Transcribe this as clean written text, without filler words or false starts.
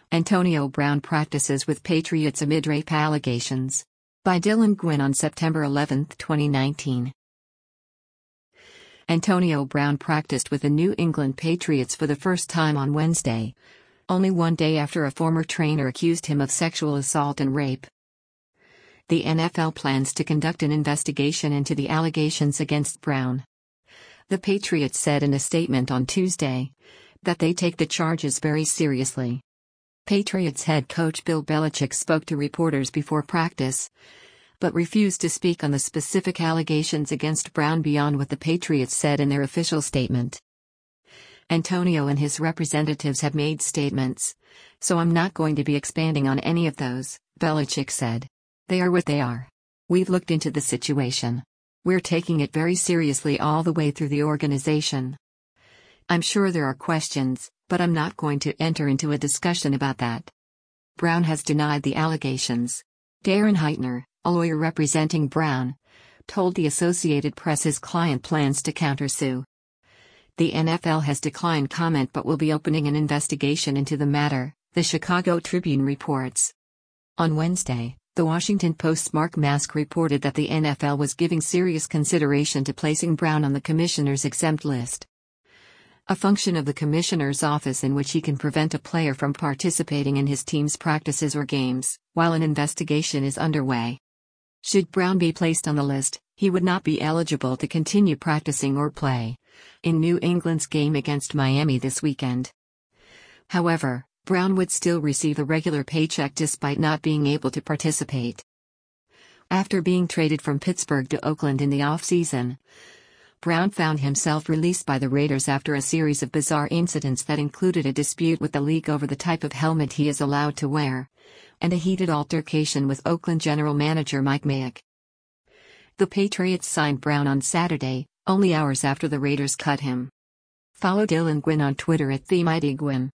Antonio Brown practices with Patriots amid rape allegations. By Dylan Gwynn on September 11, 2019. Antonio Brown practiced with the New England Patriots for the first time on Wednesday, only one day after a former trainer accused him of sexual assault and rape. The NFL plans to conduct an investigation into the allegations against Brown. The Patriots said in a statement on Tuesday that they take the charges very seriously. Patriots head coach Bill Belichick spoke to reporters before practice, but refused to speak on the specific allegations against Brown beyond what the Patriots said in their official statement. Antonio and his representatives have made statements, so I'm not going to be expanding on any of those, Belichick said. They are what they are. We've looked into the situation. We're taking it very seriously all the way through the organization. I'm sure there are questions, but I'm not going to enter into a discussion about that. Brown has denied the allegations. Darren Heitner, a lawyer representing Brown, told the Associated Press his client plans to countersue. The NFL has declined comment but will be opening an investigation into the matter, the Chicago Tribune reports. On Wednesday, the Washington Post's Mark Mask reported that the NFL was giving serious consideration to placing Brown on the commissioner's exempt list, a function of the commissioner's office in which he can prevent a player from participating in his team's practices or games, while an investigation is underway. Should Brown be placed on the list, he would not be eligible to continue practicing or play in New England's game against Miami this weekend. However, Brown would still receive a regular paycheck despite not being able to participate. After being traded from Pittsburgh to Oakland in the offseason, Brown found himself released by the Raiders after a series of bizarre incidents that included a dispute with the league over the type of helmet he is allowed to wear, and a heated altercation with Oakland general manager Mike Mayock. The Patriots signed Brown on Saturday, only hours after the Raiders cut him. Follow Dylan Gwynn on Twitter @TheMightyGwynn.